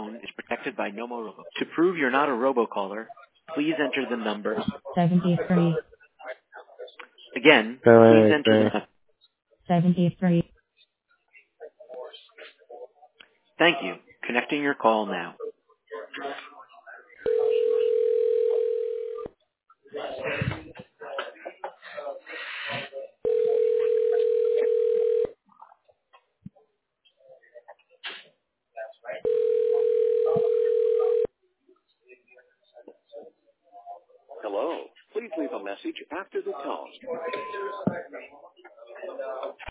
phone is protected by Nomo Robo. To prove you're not a robocaller, please enter the number. 73. Again, please enter the number. 73. Thank you. Connecting your call now. Hello. Please leave a message after the tone.